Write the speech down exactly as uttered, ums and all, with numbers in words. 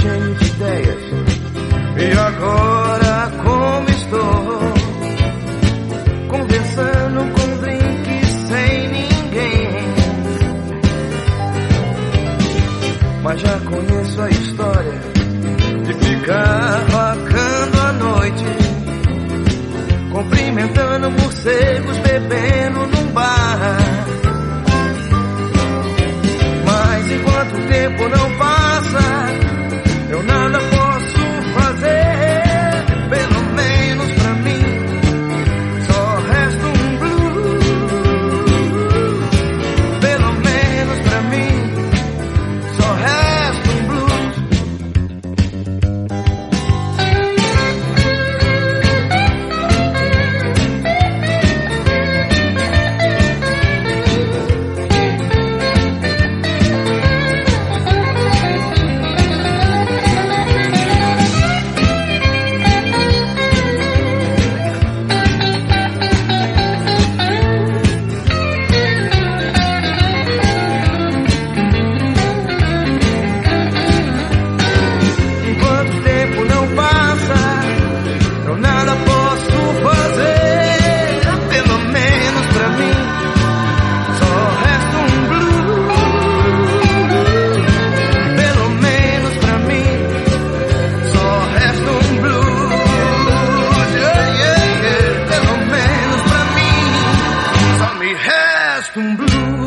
cheio de ideias. E agora como estou, conversando com drink sem ninguém. Mas já conheço a história de ficar vacando à noite, cumprimentando morcegos, bebendo num bar. Mas enquanto o tempo não passa, eu nada posso fazer. Pelo menos pra mim só resta um blues. Pelo menos pra mim só resta um blues. Um blue.